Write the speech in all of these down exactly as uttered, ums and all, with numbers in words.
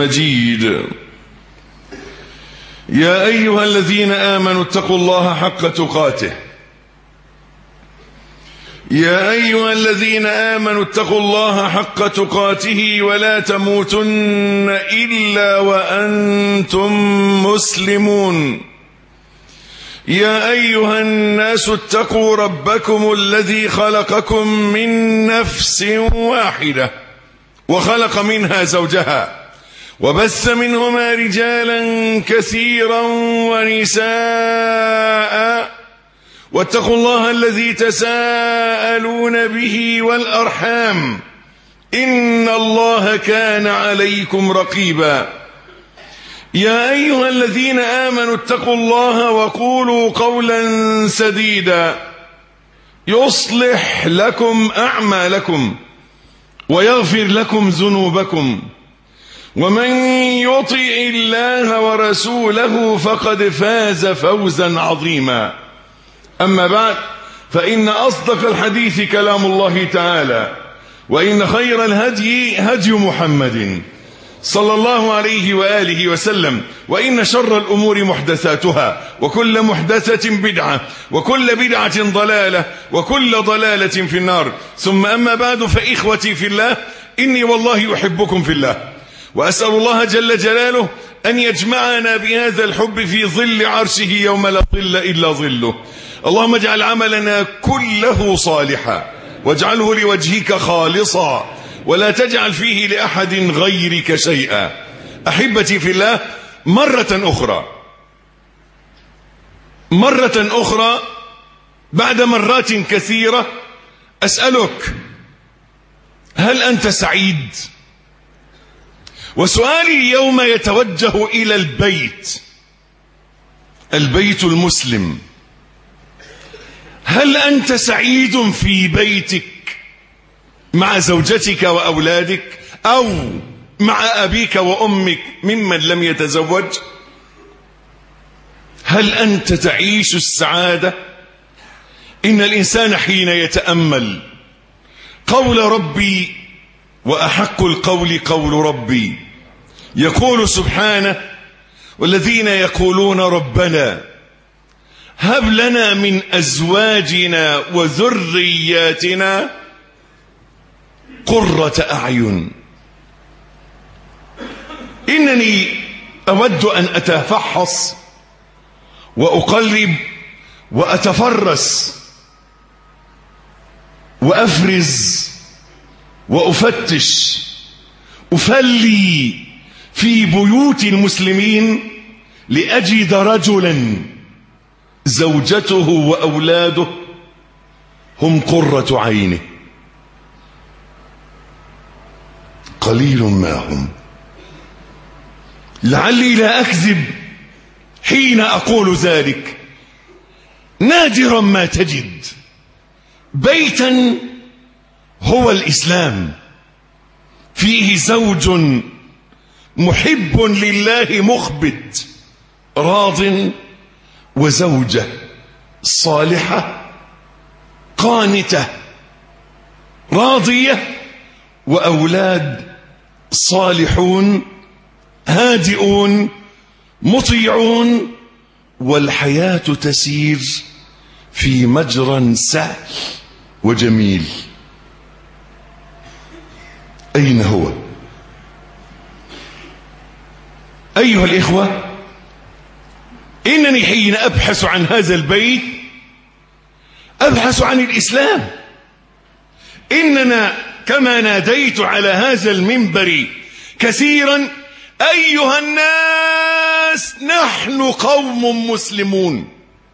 مجيد. يا أيها الذين آمنوا اتقوا الله حق تقاته يا أيها الذين آمنوا اتقوا الله حق تقاته ولا تموتن إلا وأنتم مسلمون. يا أيها الناس اتقوا ربكم الذي خلقكم من نفس واحدة وخلق منها زوجها وبث منهما رجالا كثيرا ونساء واتقوا الله الذي تساءلون به والأرحام إن الله كان عليكم رقيبا. يا أيها الذين آمنوا اتقوا الله وقولوا قولا سديدا يصلح لكم أعمالكم ويغفر لكم ذنوبكم ومن يطع الله ورسوله فقد فاز فوزا عظيما. أما بعد، فإن أصدق الحديث كلام الله تعالى، وإن خير الهدي هدي محمد صلى الله عليه وآله وسلم، وإن شر الأمور محدثاتها، وكل محدثة بدعة، وكل بدعة ضلالة، وكل ضلالة في النار. ثم أما بعد، فإخوتي في الله، إني والله أحبكم في الله، وأسأل الله جل جلاله أن يجمعنا بهذا الحب في ظل عرشه يوم لا ظل إلا ظله. اللهم اجعل عملنا كله صالحا واجعله لوجهك خالصا ولا تجعل فيه لأحد غيرك شيئا. أحبتي في الله، مرة أخرى مرة أخرى بعد مرات كثيرة أسألك: هل أنت سعيد؟ وسؤالي اليوم يتوجه إلى البيت البيت المسلم. هل أنت سعيد في بيتك مع زوجتك وأولادك، أو مع أبيك وأمك ممن لم يتزوج؟ هل أنت تعيش السعادة؟ إن الإنسان حين يتأمل قول ربي، وأحق القول قول ربي، يقول سبحانه: والذين يقولون ربنا هب لنا من أزواجنا وذرياتنا قرة أعين. إنني أود أن أتفحص وأقلب وأتفرس وأفرز وأفتش أفلي في بيوت المسلمين لأجد رجلا زوجته وأولاده هم قرة عينه. قليل ما هم. لعلي لا أكذب حين أقول ذلك. نادرا ما تجد بيتا هو الإسلام فيه زوج محب لله مخبت راض، وزوجة صالحة قانتة راضية، وأولاد صالحون هادئون مطيعون، والحياة تسير في مجرى سهل وجميل. أين هو؟ أيها الإخوة، إنني حين أبحث عن هذا البيت أبحث عن الإسلام. إننا كما ناديت على هذا المنبر كثيرا: أيها الناس، نحن قوم مسلمون.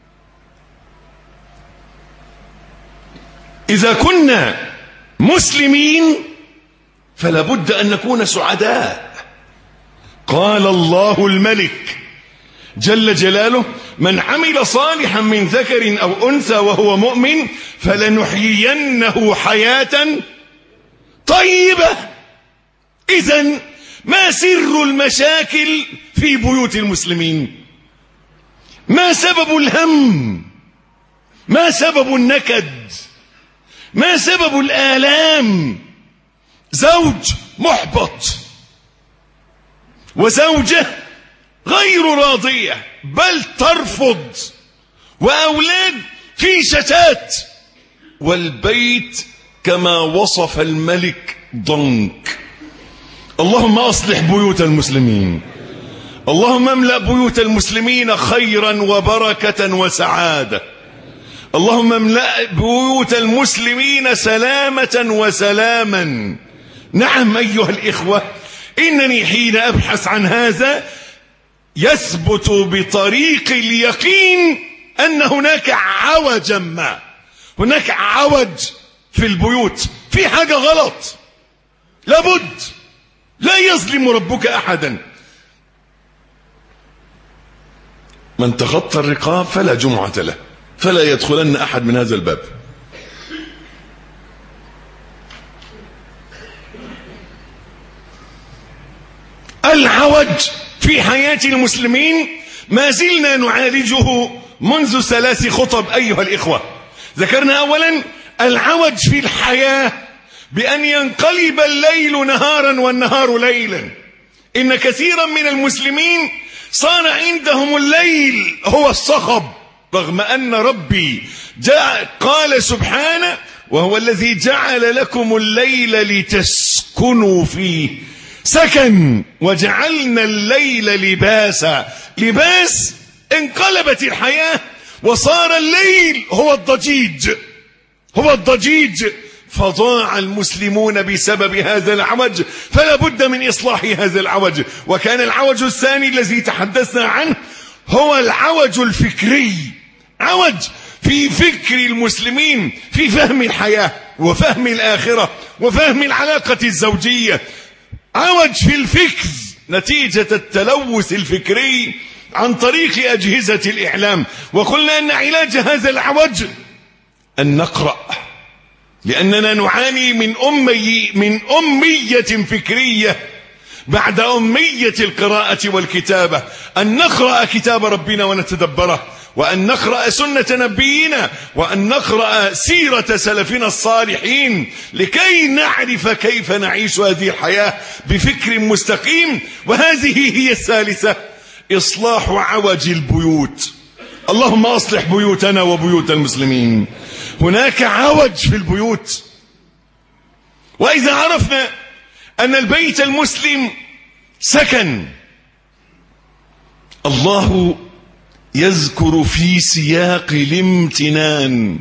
إذا كنا مسلمين فلا بد أن نكون سعداء. قال الله الملك جل جلاله: من عمل صالحا من ذكر أو أنثى وهو مؤمن فلنحيينه حياة طيبة. إذن ما سر المشاكل في بيوت المسلمين؟ ما سبب الهم؟ ما سبب النكد؟ ما سبب الآلام؟ زوج محبط، وزوجة غير راضية بل ترفض، وأولاد في شتات، والبيت كما وصف الملك ضنك. اللهم أصلح بيوت المسلمين، اللهم املأ بيوت المسلمين خيرا وبركة وسعادة، اللهم املأ بيوت المسلمين سلامة وسلاما. نعم أيها الإخوة، إنني حين أبحث عن هذا يثبت بطريق اليقين أن هناك عوجا ما، هناك عوج في البيوت، في حاجة غلط لابد. لا يظلم ربك أحدا. من تخطى الرقاب فلا جمعة له، فلا يدخلن أحد من هذا الباب. العوج في حياة المسلمين ما زلنا نعالجه منذ ثلاث خطب أيها الإخوة. ذكرنا أولا العوج في الحياة بأن ينقلب الليل نهارا والنهار ليلا. إن كثيرا من المسلمين صار عندهم الليل هو الصخب، رغم أن ربي جاء قال سبحانه: وهو الذي جعل لكم الليل لتسكنوا فيه سكن وجعلنا الليل لباسا. لباس، انقلبت الحياة وصار الليل هو الضجيج، هو الضجيج، فضاع المسلمون بسبب هذا العوج، فلا بد من إصلاح هذا العوج. وكان العوج الثاني الذي تحدثنا عنه هو العوج الفكري، عوج في فكر المسلمين، في فهم الحياة وفهم الآخرة وفهم العلاقة الزوجية. عوج في الفكر نتيجة التلوث الفكري عن طريق أجهزة الإعلام. وقلنا أن علاج هذا العوج أن نقرأ، لأننا نعاني من أمي من أمية فكرية بعد أمية القراءة والكتابة. أن نقرأ كتاب ربنا ونتدبره، وأن نقرأ سنة نبينا، وأن نقرأ سيرة سلفنا الصالحين لكي نعرف كيف نعيش هذه الحياة بفكر مستقيم. وهذه هي الثالثة، إصلاح عوج البيوت. اللهم أصلح بيوتنا وبيوت المسلمين. هناك عوج في البيوت، وإذا عرفنا أن البيت المسلم سكن، الله يذكر في سياق الامتنان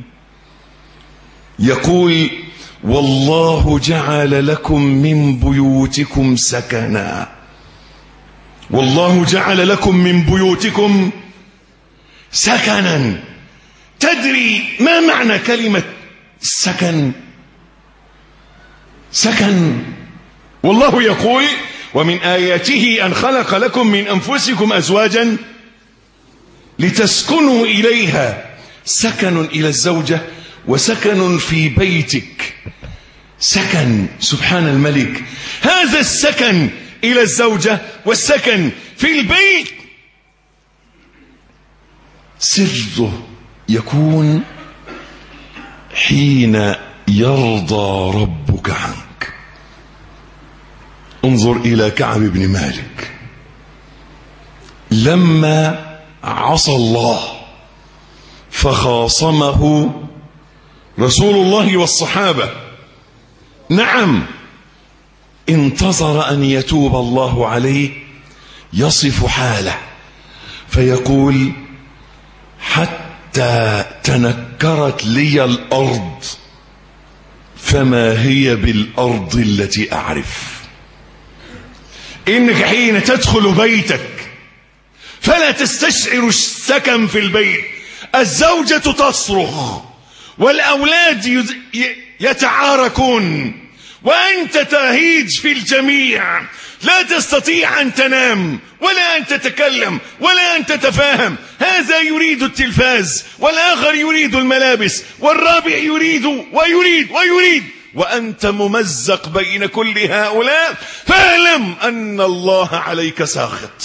يقول: والله جعل لكم من بيوتكم سكنا. والله جعل لكم من بيوتكم سكنا. تدري ما معنى كلمة سكن؟ سكن، والله يقول: ومن آياته أن خلق لكم من أنفسكم أزواجا لتسكنوا إليها. سكن إلى الزوجة وسكن في بيتك. سكن، سبحان الملك. هذا السكن إلى الزوجة والسكن في البيت سره يكون حين يرضى ربك عنك. انظر إلى كعب بن مالك لما عصى الله فخاصمه رسول الله والصحابة. نعم، انتظر أن يتوب الله عليه، يصف حاله فيقول: حتى تنكرت لي الأرض فما هي بالأرض التي أعرف. إنك حين تدخل بيتك فلا تستشعر السكن في البيت. الزوجة تصرخ والأولاد يتعاركون وأنت تهيج في الجميع، لا تستطيع أن تنام ولا أن تتكلم ولا أن تتفاهم. هذا يريد التلفاز، والآخر يريد الملابس، والرابع يريد ويريد ويريد، وأنت ممزق بين كل هؤلاء. فاعلم أن الله عليك ساخط.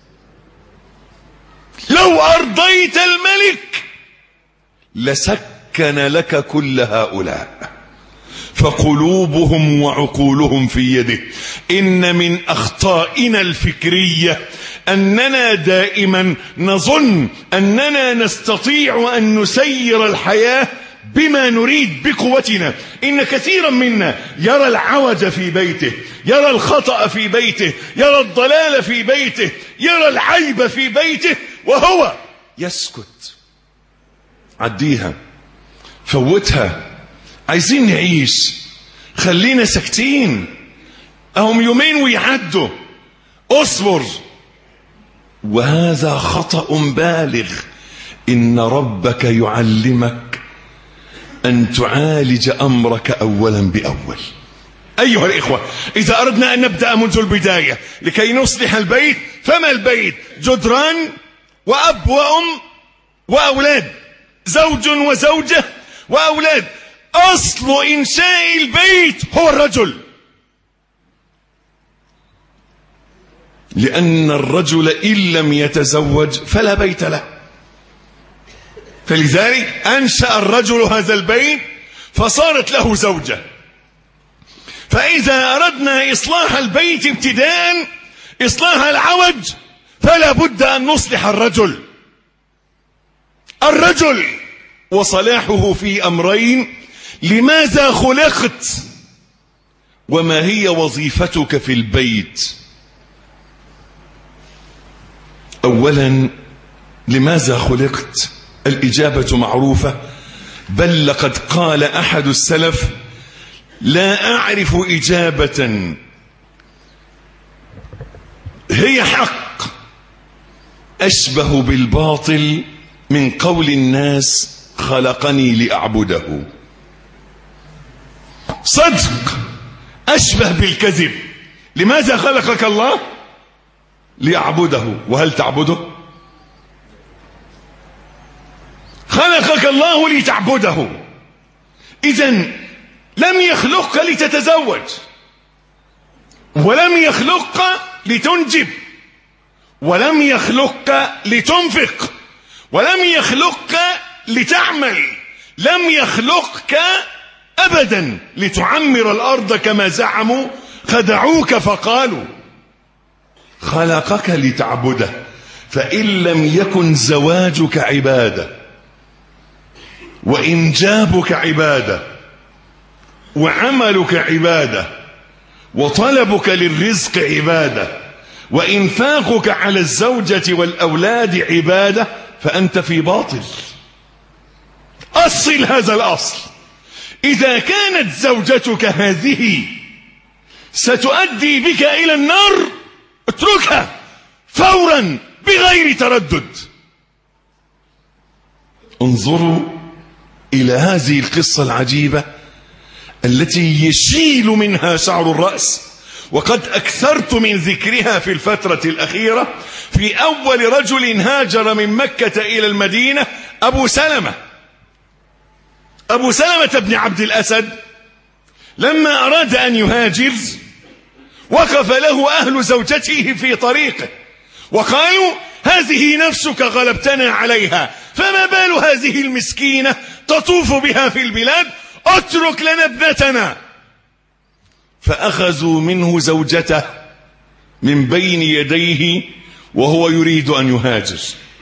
لو أرضيت الملك لسكن لك كل هؤلاء، فقلوبهم وعقولهم في يده. إن من أخطائنا الفكرية أننا دائما نظن أننا نستطيع أن نسير الحياة بما نريد بقوتنا. إن كثيرا منا يرى العوج في بيته، يرى الخطأ في بيته، يرى الضلال في بيته، يرى العيب في بيته، وهو يسكت. عديها، فوتها، عايزين نعيش، خلينا ساكتين، اهم يومين ويعدوا، اصبر. وهذا خطأ بالغ. إن ربك يعلمك أن تعالج أمرك أولا بأول. أيها الإخوة، إذا أردنا أن نبدأ منذ البداية لكي نصلح البيت، فما البيت؟ جدران وأب وأم وأولاد، زوج وزوجة وأولاد. أصل إنشاء البيت هو الرجل، لأن الرجل إن لم يتزوج فلا بيت له. فلذلك أنشأ الرجل هذا البيت فصارت له زوجة. فإذا أردنا إصلاح البيت ابتداء، إصلاح العوج، فلا بد أن نصلح الرجل. الرجل وصلاحه في أمرين: لماذا خلقت؟ وما هي وظيفتك في البيت؟ أولا، لماذا خلقت؟ الإجابة معروفة، بل لقد قال أحد السلف: لا أعرف إجابة هي حق أشبه بالباطل من قول الناس خلقني لأعبده. صدق أشبه بالكذب. لماذا خلقك الله؟ ليعبده. وهل تعبده؟ خلقك الله لتعبده. إذن لم يخلقك لتتزوج، ولم يخلقك لتنجب، ولم يخلقك لتنفق، ولم يخلقك لتعمل، لم يخلقك أبدا لتعمر الأرض كما زعموا. خدعوك فقالوا. خلقك لتعبده. فإن لم يكن زواجك عبادة، وإنجابك عبادة، وعملك عبادة، وطلبك للرزق عبادة، وإنفاقك على الزوجة والأولاد عبادة، فأنت في باطل. أصل هذا الأصل. إذا كانت زوجتك هذه ستؤدي بك إلى النار، اتركها فورا بغير تردد. انظروا إلى هذه القصة العجيبة التي يشيل منها شعر الرأس، وقد أكثرت من ذكرها في الفترة الأخيرة. في أول رجل هاجر من مكة إلى المدينة أبو سلمة أبو سلمة بن عبد الأسد، لما أراد أن يهاجر وقف له أهل زوجته في طريقه وقالوا: هذه نفسك غلبتنا عليها، فما بال هذه المسكينة تطوف بها في البلاد، اترك لنا ابنتنا. فأخذوا منه زوجته من بين يديه وهو يريد أن يهاجر.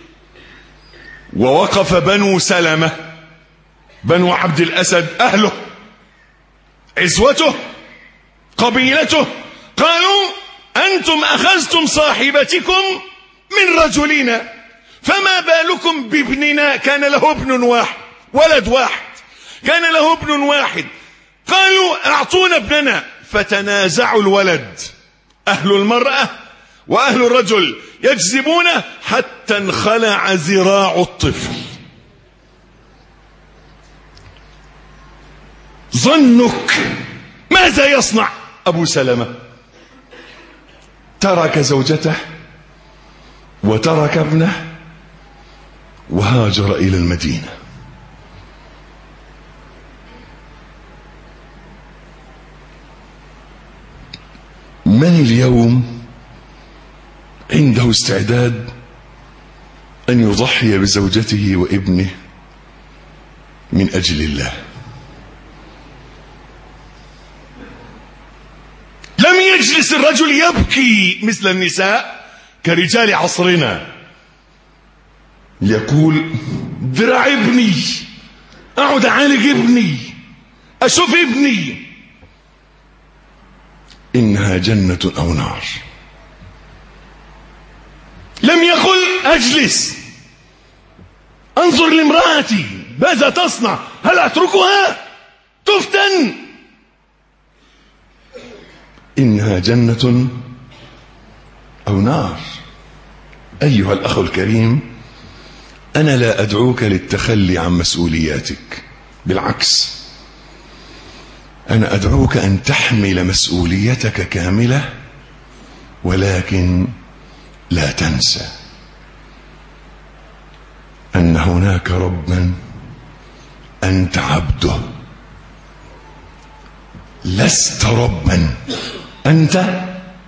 ووقف بنو سلمة، بنو عبد الأسد، أهله، عزوته، قبيلته، قالوا: أنتم أخذتم صاحبتكم من رجلنا، فما بالكم بابننا؟ كان له ابن واحد، ولد واحد، كان له ابن واحد. قالوا: أعطونا ابننا. فتنازعوا الولد، أهل المرأة وأهل الرجل يجذبونه حتى انخلع ذراع الطفل. ظنك ماذا يصنع أبو سلمة؟ ترك زوجته وترك ابنه وهاجر إلى المدينة. من اليوم عنده استعداد أن يضحي بزوجته وابنه من أجل الله؟ يجلس الرجل يبكي مثل النساء كرجال عصرنا، يقول درع ابني، اقعد اعالج ابني، اشوف ابني. انها جنة او نار. لم يقل اجلس انظر لامرأتي ماذا تصنع، هل اتركها تفتن؟ انها جنة او نار. ايها الاخ الكريم، انا لا ادعوك للتخلي عن مسؤولياتك، بالعكس انا ادعوك ان تحمل مسؤوليتك كاملة، ولكن لا تنسى ان هناك ربا انت عبده. لست ربا، انت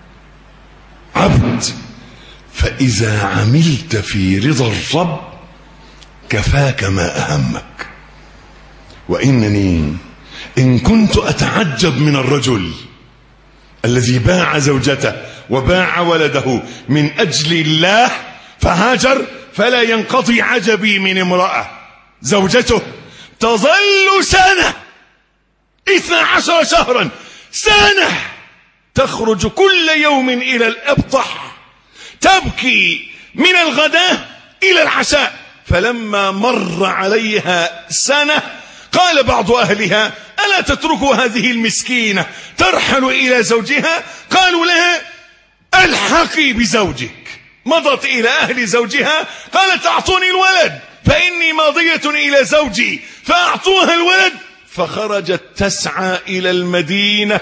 عبد. فاذا عملت في رضا الرب كفاك ما اهمك. وانني ان كنت اتعجب من الرجل الذي باع زوجته وباع ولده من اجل الله فهاجر، فلا ينقضي عجبي من امرأة زوجته تظل سنة اثنا عشر شهرا، سنة تخرج كل يوم الى الابطح تبكي من الغداء الى العشاء. فلما مر عليها سنة قال بعض اهلها الا تترك هذه المسكينة ترحل الى زوجها؟ قالوا لها الحقي بزوجك. مضت الى اهل زوجها قالت اعطوني الولد فاني ماضية الى زوجي، فاعطوها الولد فخرجت تسعى الى المدينة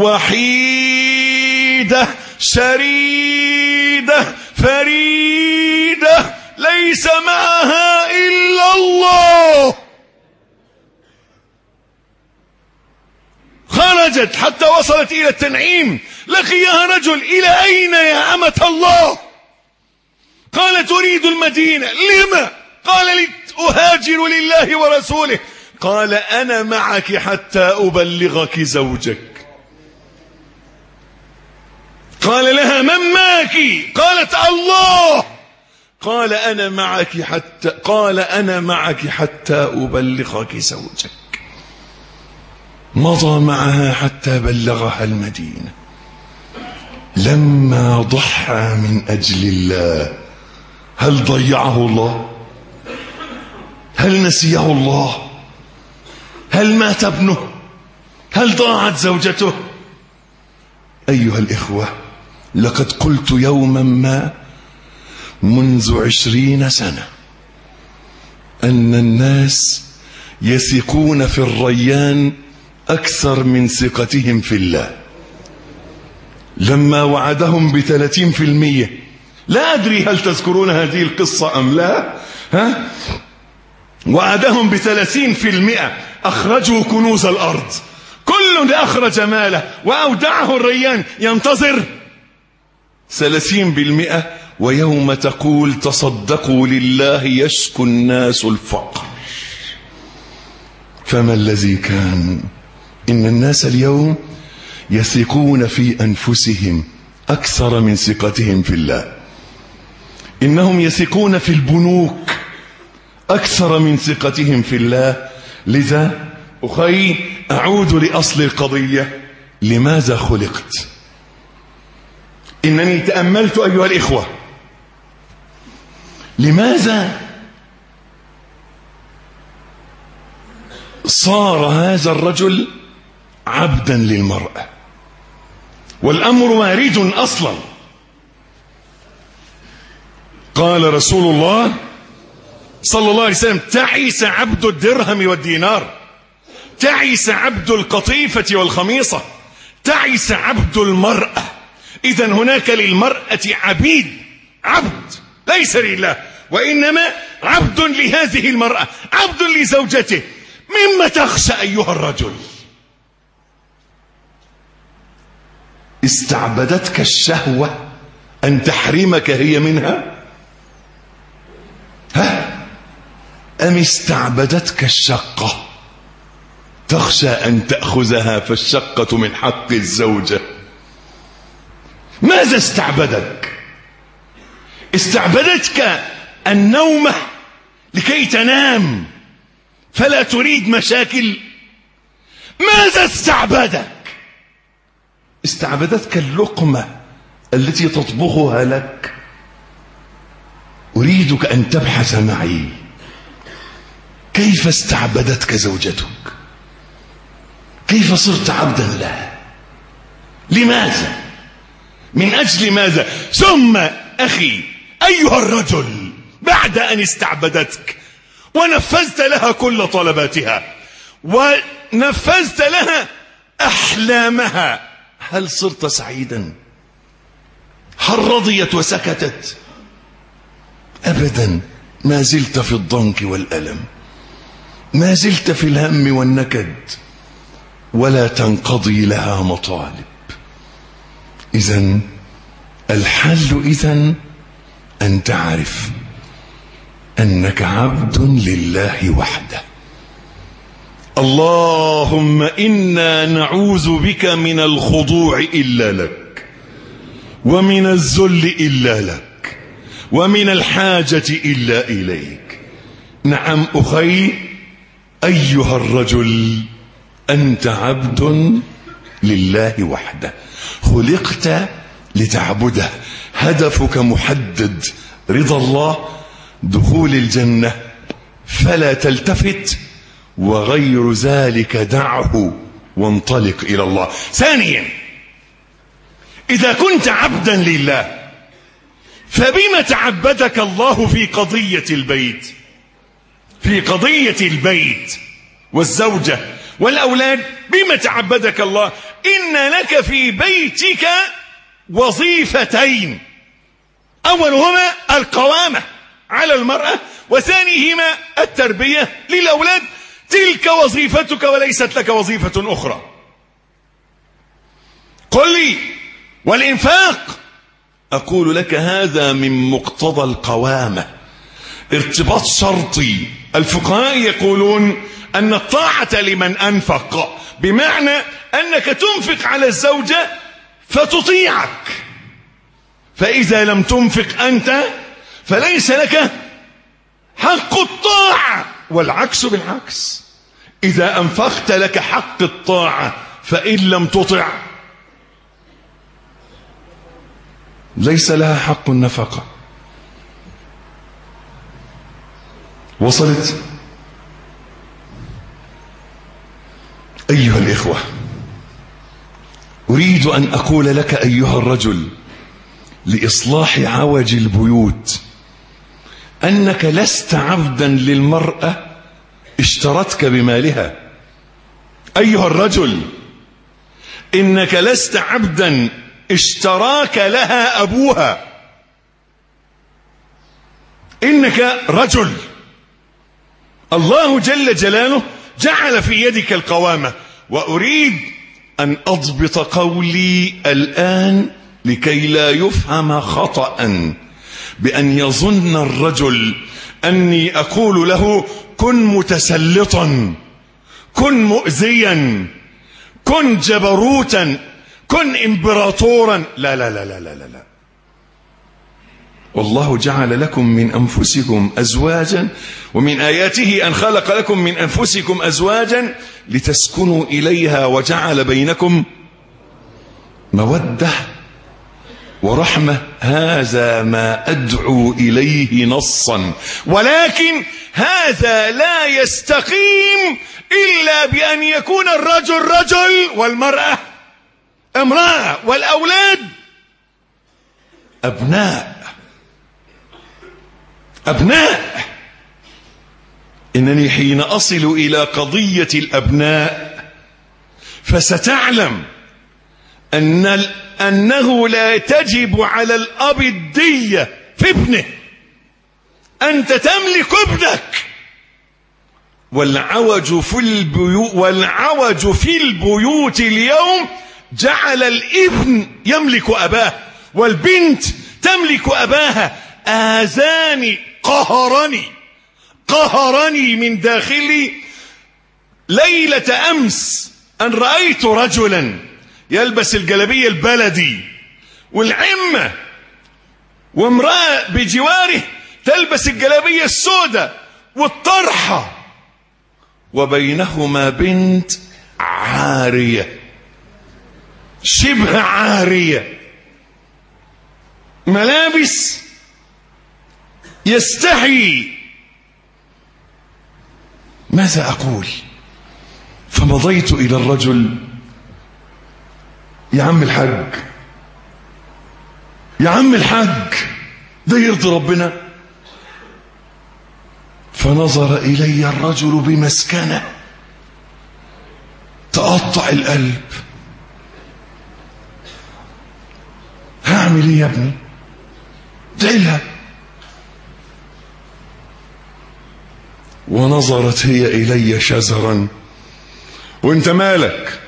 وحيدة شريدة فريدة ليس معها الا الله. خرجت حتى وصلت الى التنعيم، لقيها رجل الى اين يا امة الله؟ قالت اريد المدينة. لما؟ قال لي اهاجر لله ورسوله. قال انا معك حتى ابلغك زوجك. قال لها من معك؟ قالت الله. قال انا معك حتى قال انا معك حتى ابلغك زوجك. مضى معها حتى بلغها المدينة. لما ضحى من اجل الله هل ضيعه الله؟ هل نسيه الله؟ هل مات ابنه؟ هل ضاعت زوجته؟ ايها الاخوة، لقد قلت يوما ما منذ عشرين سنة ان الناس يثقون في الريان اكثر من ثقتهم في الله. لما وعدهم بثلاثين في المية، لا ادري هل تذكرون هذه القصة ام لا، ها؟ وعدهم بثلاثين في المئة، اخرجوا كنوز الارض، كل اخرج ماله واودعه الريان ينتظر ثلاثين بالمئة. ويوم تقول تصدقوا لله يشكو الناس الفقر. فما الذي كان؟ إن الناس اليوم يثقون في أنفسهم أكثر من ثقتهم في الله. إنهم يثقون في البنوك أكثر من ثقتهم في الله. لذا أخي أعود لأصل القضية، لماذا خلقت؟ إنني تأملت أيها الإخوة، لماذا صار هذا الرجل عبدا للمرأة؟ والأمر وارد أصلا. قال رسول الله صلى الله عليه وسلم تعيس عبد الدرهم والدينار، تعيس عبد القطيفة والخميصة، تعيس عبد المرأة. إذن هناك للمرأة عبيد، عبد ليس لله، وإنما عبد لهذه المرأة، عبد لزوجته. مما تخشى أيها الرجل؟ استعبدتك الشهوة أن تحرمك هي منها؟ ها؟ أم استعبدتك الشقة تخشى أن تأخذها، فالشقة من حق الزوجة؟ ماذا استعبدك؟ استعبدتك النومة لكي تنام فلا تريد مشاكل؟ ماذا استعبدك؟ استعبدتك اللقمة التي تطبخها لك. أريدك أن تبحث معي كيف استعبدتك زوجتك، كيف صرت عبدا لها، لماذا، من أجل ماذا؟ ثم أخي أيها الرجل، بعد أن استعبدتك ونفذت لها كل طلباتها ونفذت لها أحلامها، هل صرت سعيدا؟ هل رضيت وسكتت؟ أبدا، ما زلت في الضنك والألم، ما زلت في الهم والنكد، ولا تنقضي لها مطالب. إذن الحل إذن أن تعرف أنك عبد لله وحده. اللهم إنا نعوذ بك من الخضوع إلا لك، ومن الذل إلا لك، ومن الحاجة إلا إليك. نعم أخي أيها الرجل، أنت عبد لله وحده، خلقت لتعبده، هدفك محدد، رضا الله، دخول الجنة، فلا تلتفت، وغير ذلك دعه وانطلق إلى الله. ثانيا، إذا كنت عبدا لله فبما تعبدك الله في قضية البيت، في قضية البيت والزوجة والأولاد؟ بما تعبدك الله؟ إن لك في بيتك وظيفتين، أولهما القوامة على المرأة، وثانيهما التربية للأولاد. تلك وظيفتك وليست لك وظيفة أخرى. قل لي والإنفاق، أقول لك هذا من مقتضى القوامة، ارتباط شرطي. الفقهاء يقولون أن الطاعة لمن أنفق، بمعنى أنك تنفق على الزوجة فتطيعك، فإذا لم تنفق أنت فليس لك حق الطاعة، والعكس بالعكس، إذا أنفقت لك حق الطاعة، فإن لم تطع ليس لها حق النفقة. وصلت؟ أيها الإخوة، أريد أن أقول لك أيها الرجل لإصلاح عوج البيوت أنك لست عبدا للمرأة اشترتك بمالها. أيها الرجل، إنك لست عبدا اشتراك لها أبوها، إنك رجل الله جل جلاله جعل في يدك القوامة. وأريد أن أضبط قولي الآن لكي لا يفهم خطأ بأن يظن الرجل أني أقول له كن متسلطا، كن مؤذيا، كن جبروتا، كن إمبراطورا. لا لا لا لا لا لا. والله جعل لكم من أنفسكم أزواجا، ومن آياته أن خلق لكم من أنفسكم أزواجا لتسكنوا إليها، وجعل بينكم مودة ورحمة. هذا ما أدعو إليه نصا، ولكن هذا لا يستقيم إلا بأن يكون الرجل رجل والمرأة امرأة والأولاد أبناء. أبناء. إنني حين أصل إلى قضية الأبناء فستعلم أن أنه لا تجب على الأب الدية في ابنه. أنت تملك ابنك، والعوج في البيوت والعوج في البيوت اليوم جعل الابن يملك أباه، والبنت تملك أباها. آذاني، قهرني قهرني من داخلي ليلة أمس أن رأيت رجلا يلبس الجلبية البلدي والعمة، وامرأة بجواره تلبس الجلابية السوداء والطرحة، وبينهما بنت عارية شبه عارية، ملابس يستحي. ماذا أقول؟ فمضيت إلى الرجل: يا عم الحاج، يا عم الحاج، ده يرضي ربنا؟ فنظر إلي الرجل بمسكنة تقطع القلب. هعمل ايه يا ابني؟ ادعي لها. ونظرت هي إلي شزرا: وانت مالك؟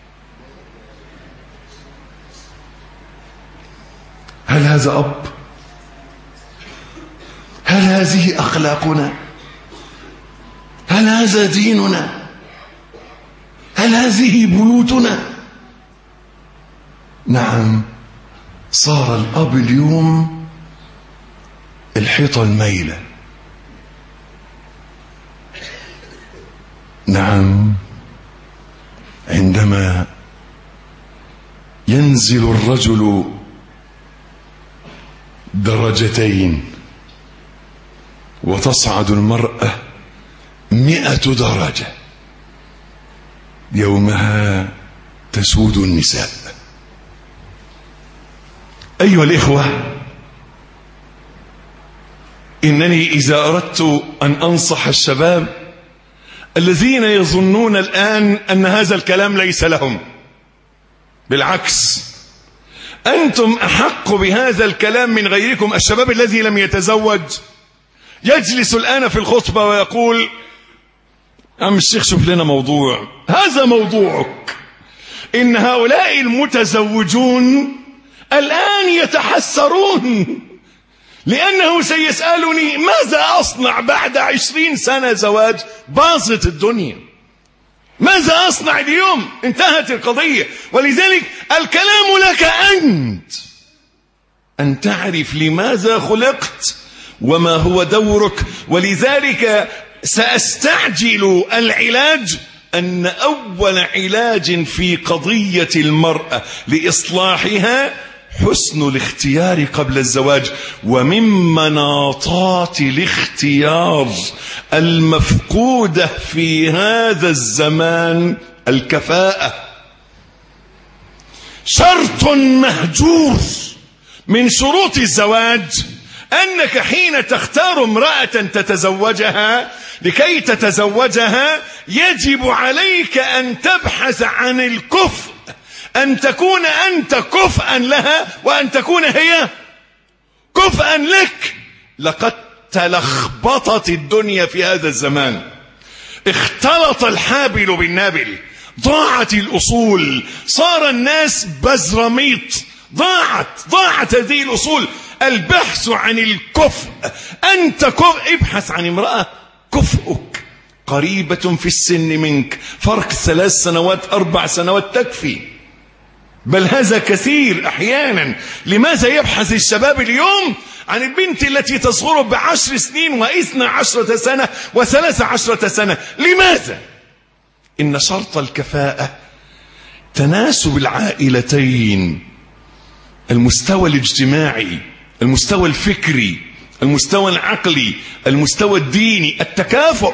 هل هذا أب؟ هل هذه أخلاقنا؟ هل هذا ديننا؟ هل هذه بيوتنا؟ نعم، صار الأب اليوم الحيطة الميلة. نعم، عندما ينزل الرجل درجتين وتصعد المرأة مئة درجة، يومها تسود النساء. أيها الإخوة، إنني إذا أردت أن أنصح الشباب الذين يظنون الآن أن هذا الكلام ليس لهم، بالعكس، أنتم أحق بهذا الكلام من غيركم. الشباب الذي لم يتزوج يجلس الآن في الخطبة ويقول: عم الشيخ شوف لنا موضوع. هذا موضوعك. إن هؤلاء المتزوجون الآن يتحسرون، لأنه سيسألني: ماذا أصنع بعد عشرين سنة زواج؟ باظت الدنيا. ماذا أصنع اليوم؟ انتهت القضية. ولذلك الكلام لك أنت، أن تعرف لماذا خلقت وما هو دورك. ولذلك سأستعجل العلاج، أن أول علاج في قضية المرأة لإصلاحها حسن الاختيار قبل الزواج. ومن مناطات الاختيار المفقودة في هذا الزمان الكفاءة. شرط مهجور من شروط الزواج أنك حين تختار امرأة تتزوجها، لكي تتزوجها يجب عليك أن تبحث عن الكفء، أن تكون أنت كفءا لها وأن تكون هي كفءا لك. لقد تلخبطت الدنيا في هذا الزمان، اختلط الحابل بالنابل، ضاعت الأصول، صار الناس بزرميط، ضاعت ضاعت هذه الأصول. البحث عن الكفء، أنت كفء، ابحث عن امرأة كفؤك قريبة في السن منك، فرق ثلاث سنوات أربع سنوات تكفي، بل هذا كثير أحيانا. لماذا يبحث الشباب اليوم عن البنت التي تصغر بعشر سنين واثنى عشرة سنة وثلاث عشرة سنة؟ لماذا؟ إن شرط الكفاءة تناسب العائلتين، المستوى الاجتماعي، المستوى الفكري، المستوى العقلي، المستوى الديني، التكافؤ.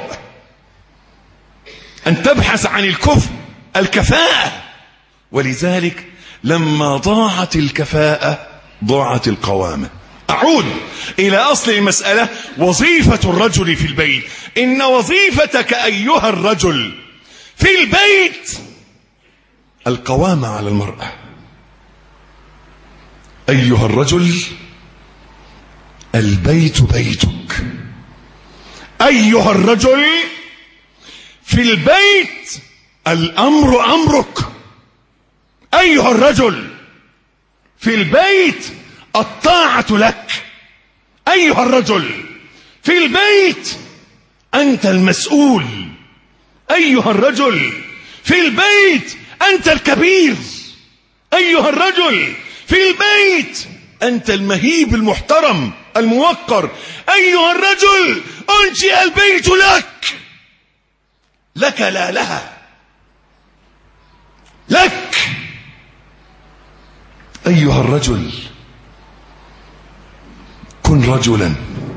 أن تبحث عن الكفء، الكفاءة. ولذلك لما ضاعت الكفاءة ضاعت القوامة. أعود إلى أصل المسألة: وظيفة الرجل في البيت. إن وظيفتك أيها الرجل في البيت القوامة على المرأة. أيها الرجل، البيت بيتك. أيها الرجل، في البيت الأمر أمرك. أيها الرجل، في البيت الطاعة لك. أيها الرجل، في البيت أنت المسؤول. أيها الرجل، في البيت أنت الكبير. أيها الرجل، في البيت أنت المهيب المحترم الموقر. أيها الرجل أنشئ البيت لك، لك لا لها، لك. أيها الرجل كن رجلا،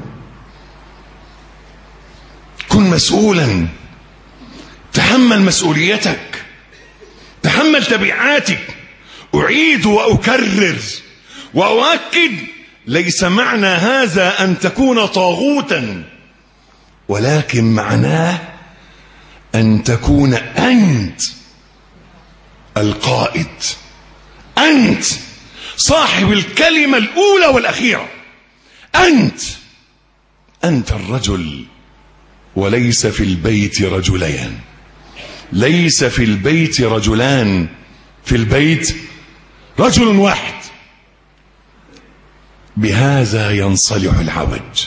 كن مسؤولا، تحمل مسؤوليتك، تحمل تبعاتك. أعيد وأكرر وأؤكد، ليس معنى هذا أن تكون طاغوتا، ولكن معناه أن تكون أنت القائد، أنت صاحب الكلمة الأولى والأخيرة. أنت أنت الرجل، وليس في البيت رجلين، ليس في البيت رجلان، في البيت رجل واحد. بهذا ينصلح العوج،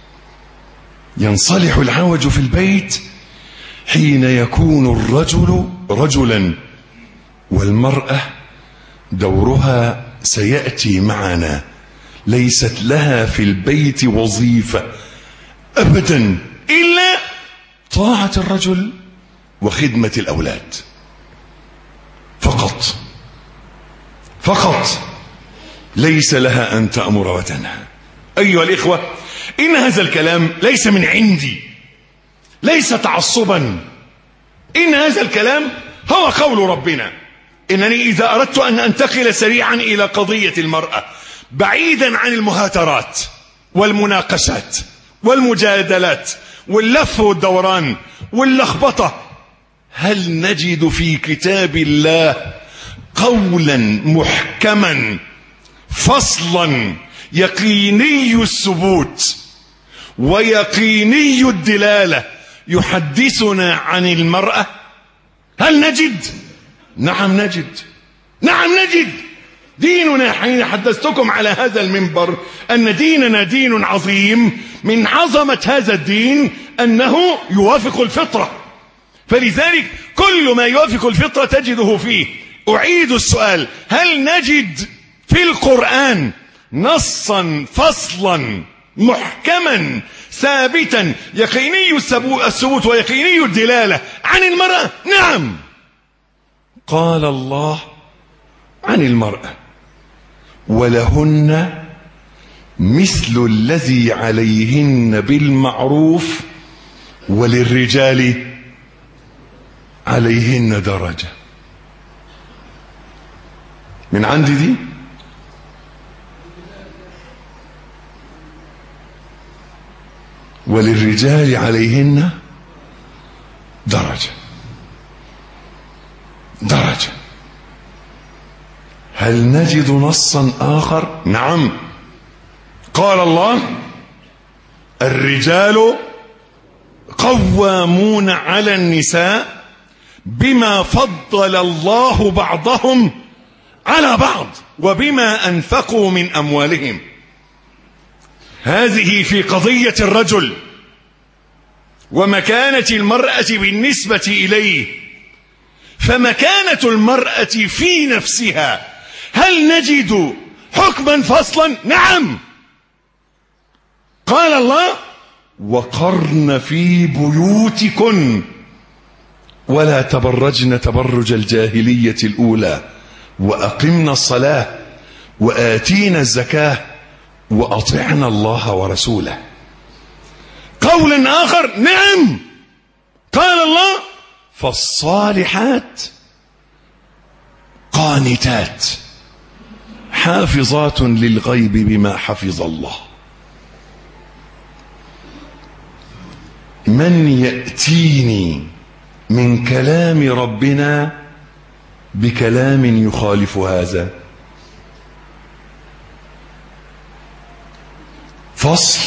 ينصلح العوج في البيت حين يكون الرجل رجلا، والمرأة دورها سيأتي معنا، ليست لها في البيت وظيفة أبدا إلا طاعة الرجل وخدمة الأولاد فقط، فقط، ليس لها أن تأمر وتنهى. أيها الإخوة، إن هذا الكلام ليس من عندي، ليس تعصبا، إن هذا الكلام هو قول ربنا. إنني إذا أردت أن أنتقل سريعا إلى قضية المرأة بعيدا عن المهاترات والمناقشات والمجادلات واللف والدوران واللخبطة، هل نجد في كتاب الله قولا محكما فصلا يقيني الثبوت ويقيني الدلالة يحدثنا عن المرأة؟ هل نجد؟ نعم نجد، نعم نجد. ديننا، حين حدثتكم على هذا المنبر أن ديننا دين عظيم، من عظمة هذا الدين أنه يوافق الفطرة، فلذلك كل ما يوافق الفطرة تجده فيه. أعيد السؤال، هل نجد في القرآن نصا فصلا محكما ثابتا يقيني الثبوت ويقيني الدلالة عن المرأة؟ نعم. قال الله عن المرأة: ولهن مثل الذي عليهن بالمعروف وللرجال عليهن درجة. من عندي دي؟ وللرجال عليهن درجة، درجة. هل نجد نصا آخر؟ نعم. قال الله: الرجال قوامون على النساء بما فضل الله بعضهم على بعض وبما أنفقوا من أموالهم. هذه في قضية الرجل ومكانة المرأة بالنسبة إليه. فمكانة المرأة في نفسها، هل نجد حكما فصلا؟ نعم. قال الله: وقرن في بيوتكن ولا تبرجن تبرج الجاهلية الأولى وأقمنا الصلاة وآتينا الزكاة وأطعنا الله ورسوله. قول آخر: نعم. قال الله: فالصالحات قانتات حافظات للغيب بما حفظ الله. من يأتيني من كلام ربنا بكلام يخالف هذا؟ فصل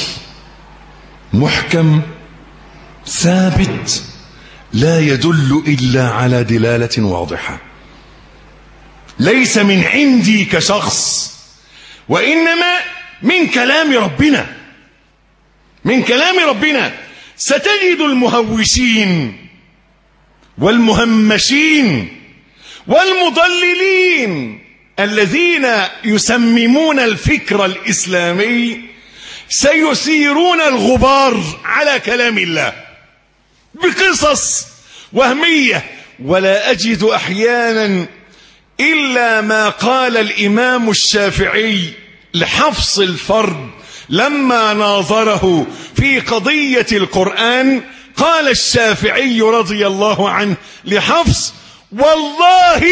محكم ثابت لا يدل إلا على دلالة واضحة، ليس من عندي كشخص، وإنما من كلام ربنا، من كلام ربنا. ستجد المهوشين والمهمشين والمضللين الذين يسممون الفكر الإسلامي سيثيرون الغبار على كلام الله بقصص وهمية. ولا أجد أحيانا إلا ما قال الإمام الشافعي لحفص الفرد لما ناظره في قضية القرآن. قال الشافعي رضي الله عنه لحفص: والله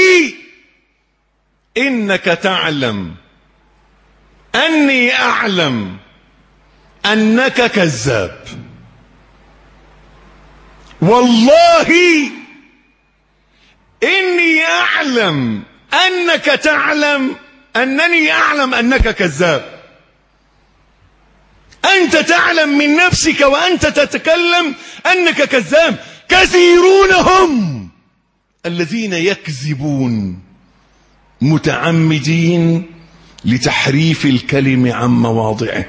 إنك تعلم أني أعلم أنك كذاب. والله إني أعلم أنك تعلم أنني أعلم أنك كذاب. أنت تعلم من نفسك وأنت تتكلم أنك كذاب. كثيرون هم الذين يكذبون متعمدين لتحريف الكلم عن مواضعه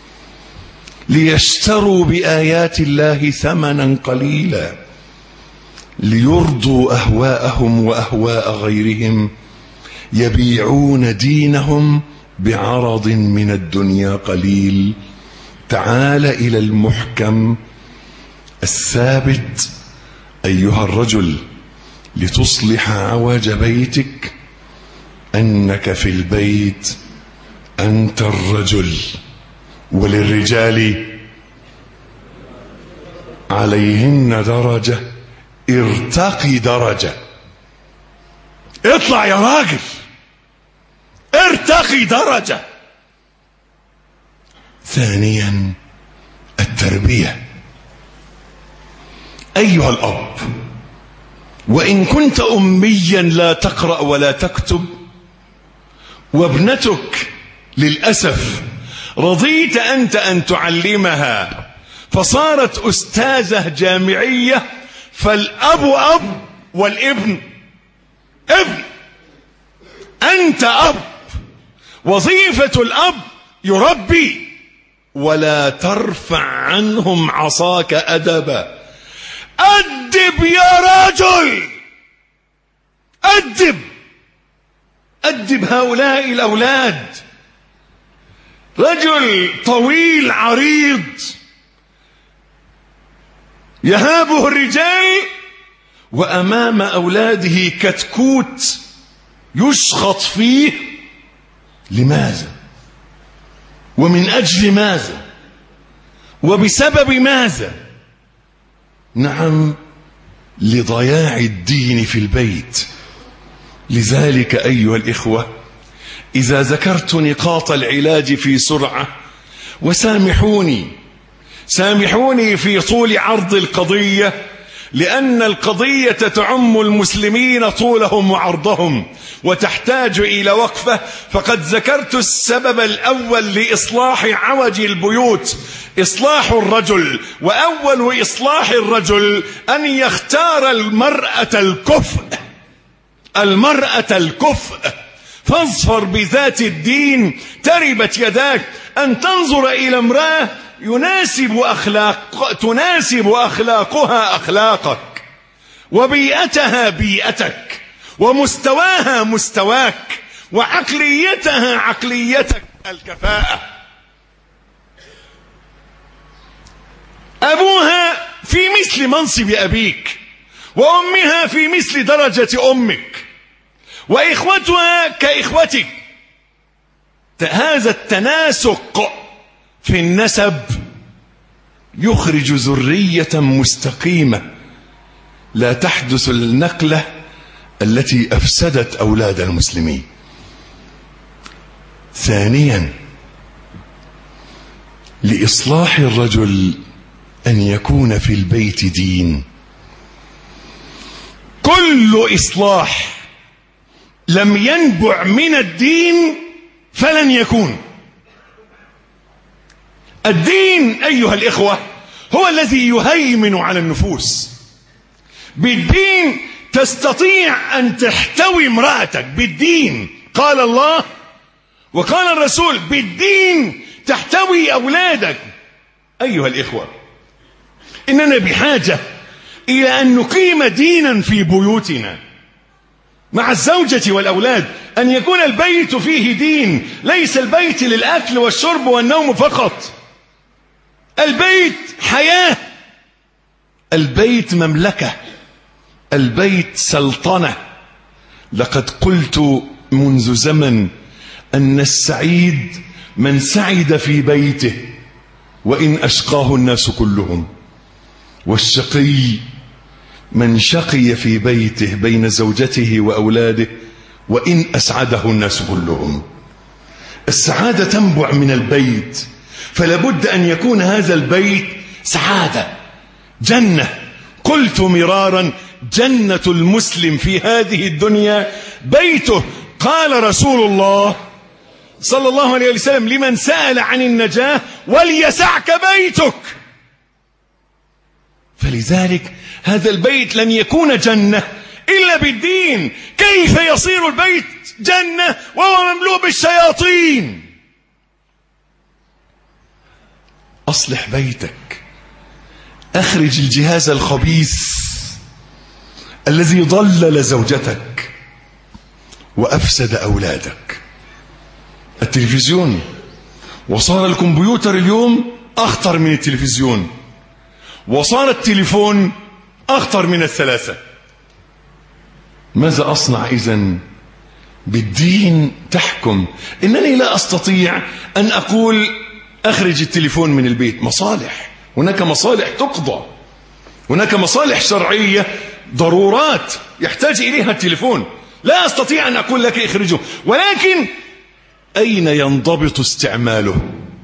ليشتروا بآيات الله ثمنا قليلا ليرضوا أهواءهم وأهواء غيرهم يبيعون دينهم بعرض من الدنيا قليل. تعال إلى المحكم الثابت أيها الرجل لتصلح عوج بيتك أنك في البيت أنت الرجل، وللرجال عليهن درجة. ارتقي درجة، اطلع يا راجل، ارتقي درجة. ثانيا التربية. أيها الأب، وإن كنت أميا لا تقرأ ولا تكتب، وابنتك للأسف رضيت أنت أن تعلمها فصارت أستاذة جامعية، فالأب أب والابن ابن. أنت أب، وظيفة الأب يربي، ولا ترفع عنهم عصاك أدبا. أدب يا رجل، أدب أدب هؤلاء الأولاد. رجل طويل عريض يهابه الرجال، وأمام أولاده كتكوت يشخط فيه. لماذا؟ ومن أجل ماذا؟ وبسبب ماذا؟ نعم، لضياع الدين في البيت. لذلك أيها الإخوة، إذا ذكرت نقاط العلاج في سرعة، وسامحوني سامحوني في طول عرض القضية، لأن القضية تعم المسلمين طولهم وعرضهم وتحتاج إلى وقفة. فقد ذكرت السبب الأول لإصلاح عوج البيوت، إصلاح الرجل. وأول إصلاح الرجل أن يختار المرأة الكفء، المرأة الكفء. فاظفر بذات الدين تربت يداك. أن تنظر إلى امرأة يناسب أخلاق تناسب أخلاقها أخلاقك، وبيئتها بيئتك، ومستواها مستواك، وعقليتها عقليتك الكفاءة. أبوها في مثل منصب أبيك، وأمها في مثل درجة أمك، وإخوتها كإخوتك. هذا التناسق في النسب يخرج ذرية مستقيمة، لا تحدث النقلة التي أفسدت أولاد المسلمين. ثانيا، لإصلاح الرجل أن يكون في البيت دين. كل إصلاح لم ينبع من الدين فلن يكون. الدين أيها الإخوة هو الذي يهيمن على النفوس. بالدين تستطيع أن تحتوي امرأتك، بالدين قال الله وقال الرسول، بالدين تحتوي أولادك. أيها الإخوة، إننا بحاجة إلى أن نقيم دينا في بيوتنا. مع الزوجة والأولاد، أن يكون البيت فيه دين، ليس البيت للأكل والشرب والنوم فقط. البيت حياة، البيت مملكة، البيت سلطنة. لقد قلت منذ زمن أن السعيد من سعد في بيته وإن أشقاه الناس كلهم، والشقي من شقي في بيته بين زوجته وأولاده وإن أسعده الناس كلهم. السعادة تنبع من البيت، فلا بد أن يكون هذا البيت سعادة، جنة. قلت مرارا: جنة المسلم في هذه الدنيا بيته. قال رسول الله صلى الله عليه وسلم لمن سأل عن النجاة: وليسعك بيتك. فلذلك هذا البيت لن يكون جنة إلا بالدين. كيف يصير البيت جنة وهو مملوء بالشياطين؟ أصلح بيتك، أخرج الجهاز الخبيث الذي ضلل زوجتك وأفسد أولادك. التلفزيون، وصار الكمبيوتر اليوم أخطر من التلفزيون، وصار التليفون أخطر من الثلاثة. ماذا أصنع إذن؟ بالدين تحكم. إنني لا أستطيع أن أقول أخرج التليفون من البيت. مصالح، هناك مصالح تقضى، هناك مصالح شرعية، ضرورات يحتاج إليها التليفون، لا أستطيع أن أقول لك اخرجه. ولكن أين ينضبط استعماله؟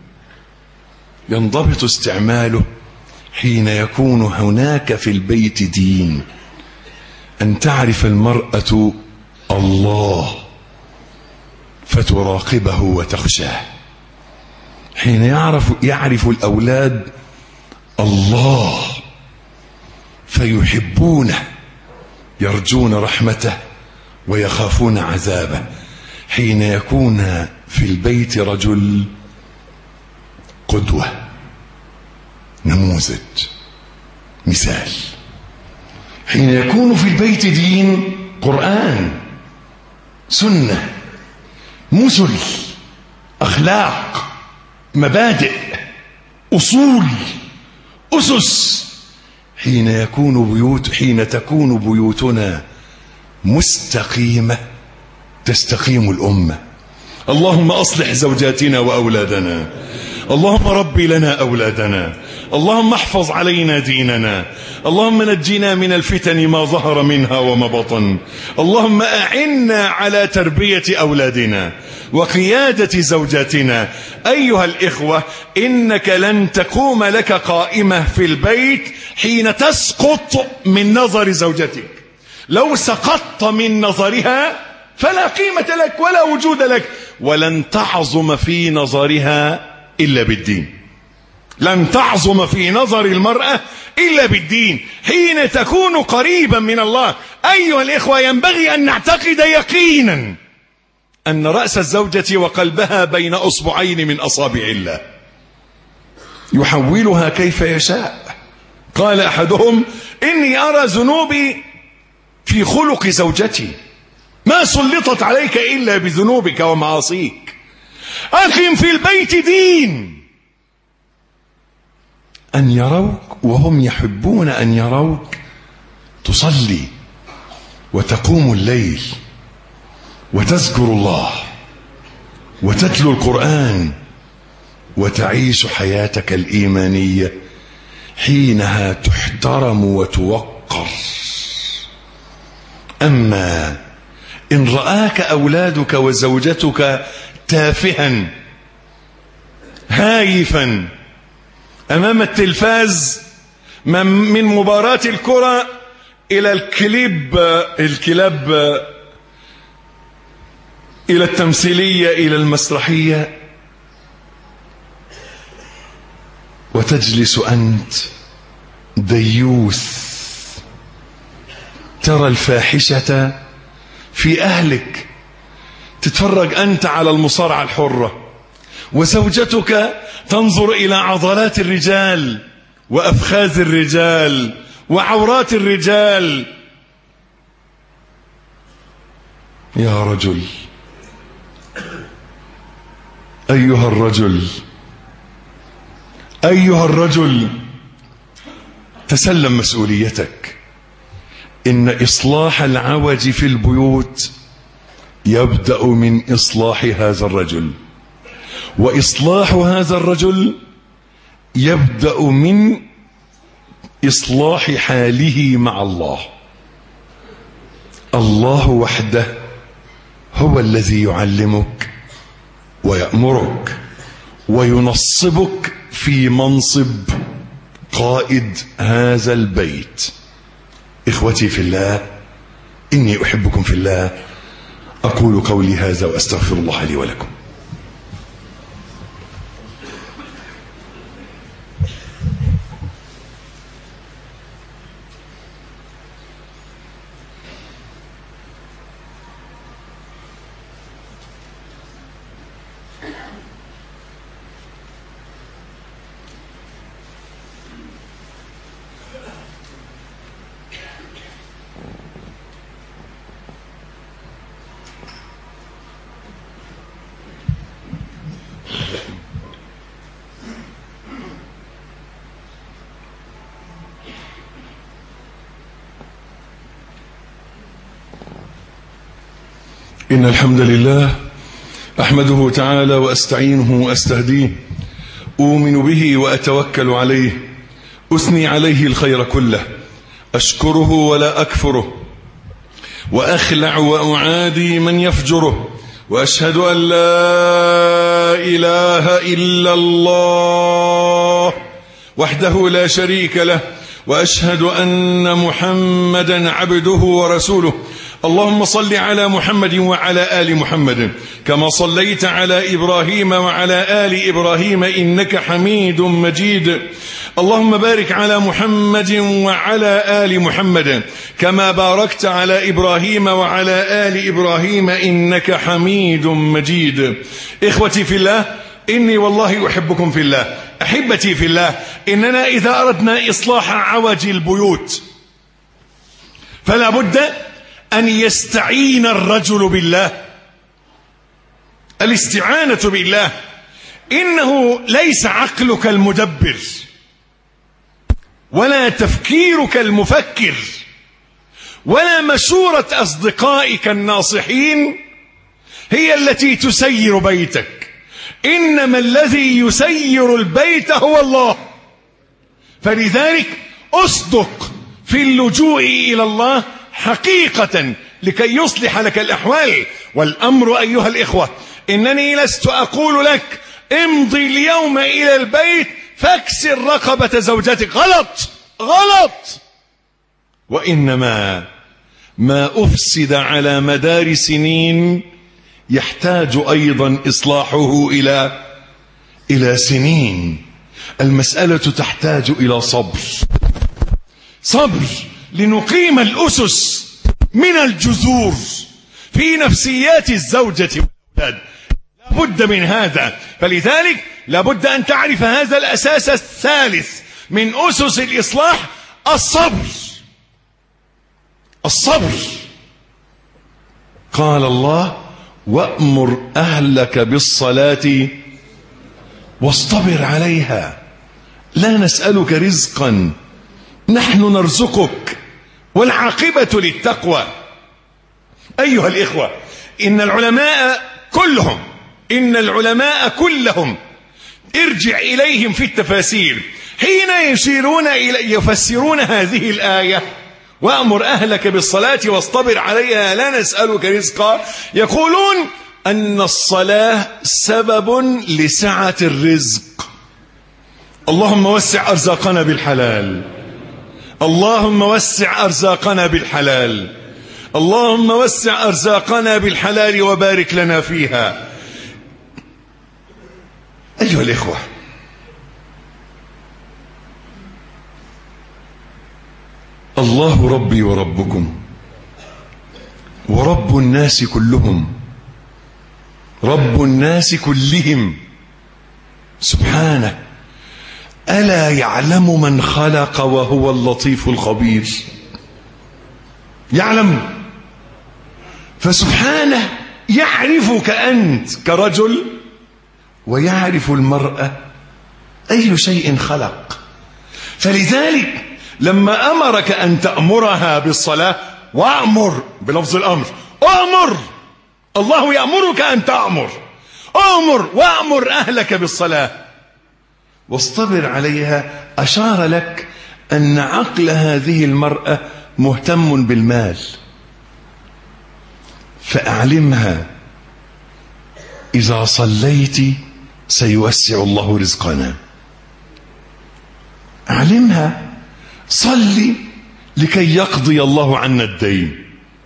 ينضبط استعماله حين يكون هناك في البيت دين. أن تعرف المرأة الله فتراقبه وتخشاه. حين يعرف, يعرف الأولاد الله فيحبونه، يرجون رحمته ويخافون عذابه. حين يكون في البيت رجل قدوة، نموذج، مثال. حين يكون في البيت دين، قرآن، سنة، مثل، أخلاق، مبادئ، أصول، أسس. حين يكون بيوت حين تكون بيوتنا مستقيمة تستقيم الأمة. اللهم أصلح زوجاتنا وأولادنا، اللهم ربي لنا أولادنا، اللهم احفظ علينا ديننا، اللهم نجنا من الفتن ما ظهر منها وما بطن، اللهم أعنا على تربية أولادنا وقيادة زوجاتنا. أيها الإخوة، إنك لن تقوم لك قائمة في البيت حين تسقط من نظر زوجتك. لو سقطت من نظرها فلا قيمة لك ولا وجود لك، ولن تعظم في نظرها إلا بالدين. لن تعظم في نظر المرأة إلا بالدين حين تكون قريبا من الله. أيها الإخوة، ينبغي أن نعتقد يقينا أن رأس الزوجة وقلبها بين أصبعين من أصابع الله، يحولها كيف يشاء. قال أحدهم: إني أرى ذنوبي في خلق زوجتي، ما سلطت عليك إلا بذنوبك ومعاصيك. أقم في البيت دين، أن يروك وهم يحبون أن يروك تصلي وتقوم الليل وتذكر الله وتتلو القرآن وتعيش حياتك الإيمانية. حينها تحترم وتوقر. أما إن رآك أولادك وزوجتك تافها هايفا أمام التلفاز، من مباراة الكرة إلى الكليب الكلاب إلى التمثيلية إلى المسرحية، وتجلس أنت ديوث ترى الفاحشة في أهلك، تتفرج أنت على المصارعة الحرة، وزوجتك تنظر إلى عضلات الرجال وأفخاذ الرجال وعورات الرجال. يا رجل، أيها الرجل، أيها الرجل، تسلم مسؤوليتك. إن إصلاح العوج في البيوت يبدأ من إصلاح هذا الرجل، وإصلاح هذا الرجل يبدأ من إصلاح حاله مع الله. الله وحده هو الذي يعلمك ويأمرك وينصبك في منصب قائد هذا البيت. إخوتي في الله، إني أحبكم في الله. أقول قولي هذا وأستغفر الله لي ولكم. إن الحمد لله أحمده تعالى وأستعينه وأستهديه، أؤمن به وأتوكل عليه، أثني عليه الخير كله، أشكره ولا أكفره، وأخلع وأعادي من يفجره، وأشهد أن لا إله إلا الله وحده لا شريك له، وأشهد أن محمدا عبده ورسوله. اللهم صل على محمد وعلى آل محمد كما صليت على إبراهيم وعلى آل إبراهيم إنك حميد مجيد. اللهم بارك على محمد وعلى آل محمد كما باركت على إبراهيم وعلى آل إبراهيم إنك حميد مجيد. إخوتي في الله، إني والله أحبكم في الله. أحبتي في الله، إننا إذا أردنا إصلاح عوج البيوت فلا بد أن يستعين الرجل بالله. الاستعانة بالله، إنه ليس عقلك المدبر ولا تفكيرك المفكر ولا مشورة أصدقائك الناصحين هي التي تسير بيتك، إنما الذي يسير البيت هو الله. فلذلك أصدق في اللجوء إلى الله حقيقة لكي يصلح لك الأحوال. والأمر أيها الإخوة، إنني لست أقول لك امضي اليوم إلى البيت فاكسر رقبة زوجتك، غلط غلط. وإنما ما أفسد على مدار سنين يحتاج أيضا إصلاحه إلى إلى سنين. المسألة تحتاج إلى صبر، صبر لنقيم الأسس من الجذور في نفسيات الزوجة والأولاد. لابد من هذا. فلذلك لابد أن تعرف هذا الأساس الثالث من أسس الإصلاح، الصبر. الصبر. قال الله: وأمر أهلك بالصلاة واصطبر عليها لا نسألك رزقا نحن نرزقك والعاقبة للتقوى. أيها الإخوة، إن العلماء كلهم إن العلماء كلهم ارجع إليهم في التفاسير حين يشيرون إلى يفسرون هذه الآية وأمر أهلك بالصلاة واصطبر عليها لا نسألك رزقا، يقولون أن الصلاة سبب لسعة الرزق. اللهم وسع أرزاقنا بالحلال، اللهم وسع أرزاقنا بالحلال، اللهم وسع أرزاقنا بالحلال وبارك لنا فيها. أيها الإخوة، الله ربي وربكم ورب الناس كلهم، رب الناس كلهم سبحانه. ألا يعلم من خلق وهو اللطيف الخبير؟ يعلم. فسبحانه يعرفك أنت كرجل ويعرف المرأة أي شيء خلق. فلذلك لما أمرك أن تأمرها بالصلاة، وأمر بلفظ الأمر، أمر، الله يأمرك أن تأمر، أمر وأمر أهلك بالصلاة واصطبر عليها، أشار لك أن عقل هذه المرأة مهتم بالمال، فأعلمها إذا صليت سيوسع الله رزقنا. أعلمها صلي لكي يقضي الله عنا الدين،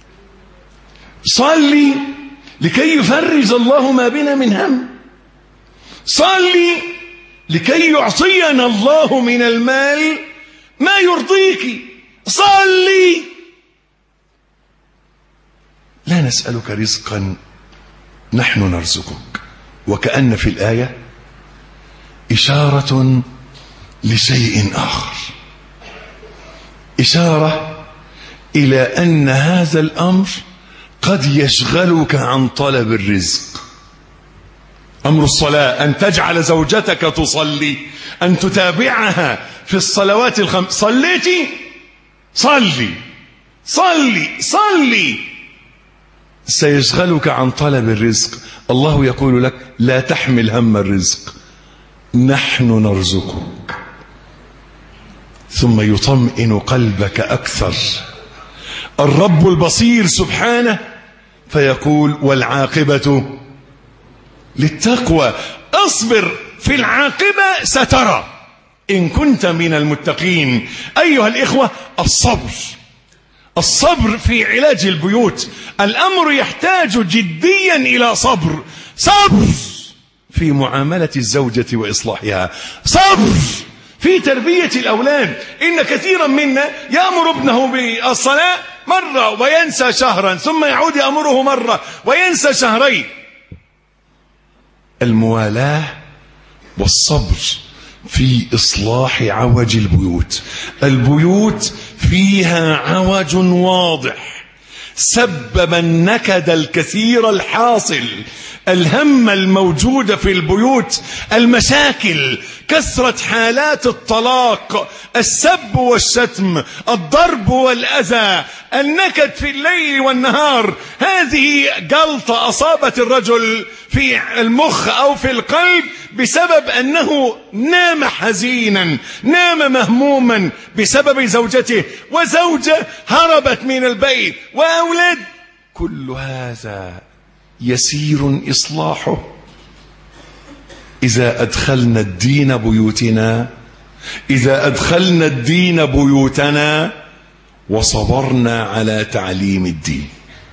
صلي لكي يفرج الله ما بنا من هم، صلي لكي يعطينا الله من المال ما يرضيك، صلي. لا نسألك رزقا، نحن نرزقك. وكأن في الآية إشارة لشيء آخر، إشارة إلى أن هذا الأمر قد يشغلك عن طلب الرزق. أمر الصلاة، أن تجعل زوجتك تصلي، أن تتابعها في الصلوات الخمس. صليتي؟ صلي صلي صلي. سيشغلك عن طلب الرزق. الله يقول لك لا تحمل هم الرزق، نحن نرزقك. ثم يطمئن قلبك أكثر الرب البصير سبحانه فيقول والعاقبة للتقوى. اصبر في العاقبة سترى إن كنت من المتقين. أيها الإخوة، الصبر الصبر في علاج البيوت. الأمر يحتاج جديا إلى صبر. صبر في معاملة الزوجة وإصلاحها، صبر في تربية الأولاد. إن كثيرا منا يأمر ابنه بالصلاة مرة وينسى شهرا، ثم يعود يأمره مرة وينسى شهرين. الموالاة والصبر في إصلاح عوج البيوت. البيوت فيها عوج واضح سبب النكد الكثير الحاصل، الهم الموجود في البيوت، المشاكل، كثرة حالات الطلاق، السب والشتم، الضرب والأذى، النكد في الليل والنهار. هذه جلطة أصابت الرجل في المخ أو في القلب بسبب أنه نام حزينا، نام مهموما بسبب زوجته، وزوجة هربت من البيت، وأولاد. كل هذا يسير إصلاحه إذا أدخلنا الدين بيوتنا، إذا أدخلنا الدين بيوتنا وصبرنا على تعليم الدين.